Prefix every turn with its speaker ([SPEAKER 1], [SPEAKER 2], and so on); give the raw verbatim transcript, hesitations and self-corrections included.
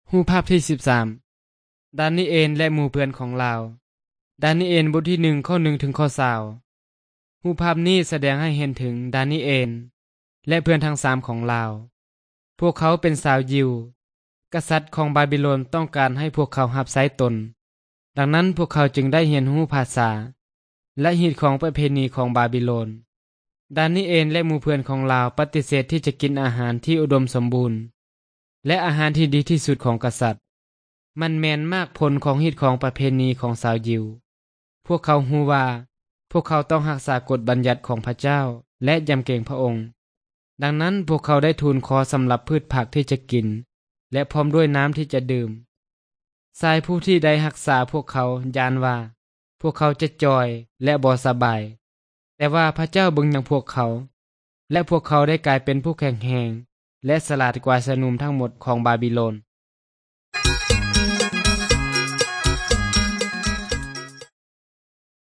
[SPEAKER 1] รูปภาพที่สิบสามดานิเอลและหมู่เพื่อนของลาวดานิเอลบทที่หนึ่งข้อหนึ่งถึงข้อยี่สิบรูปภาพนี้แสดงให้เห็นถึงดานิเอลและเพื่อนทั้งสามของลาวพวกเขาเป็นสาวยิวกษัตริย์ของบาบิโลนต้องการให้พวกเขารับใช้ตนดังนั้นพวกเขาจึงได้เรียนรู้ภาษาและหิตของประเพณีของบาบิโลนดานิเอลและหมู่เพื่อนของลาวปฏิเสธที่จะกินอาหารที่อุดมสมบูรณ์และอาหารที่ดีที่สุดของกษัตริย์มันแมนมากผลของหิตของประเพณีของสาวยิวพวกเขารู้ว่าพวกเขาต้องรักษากฎบัญญัติของพระเจ้าและยำเกรงพระองค์ดังนั้นพวกเขาได้ทูลขอสำหรับพืชผักที่จะกินและพร้อมด้วยน้ำที่จะดื่มชายผู้ที่ได้รักษาพวกเขายานว่าพวกเขาจะจอยและบ่สบายแต่ว่าพระเจ้าเบิ่งยังพวกเขาและพวกเขาได้กลายเป็นผู้แข็งแรงและสลาดกว่าชายหนุ่มทั้งหมดของบาบิโลน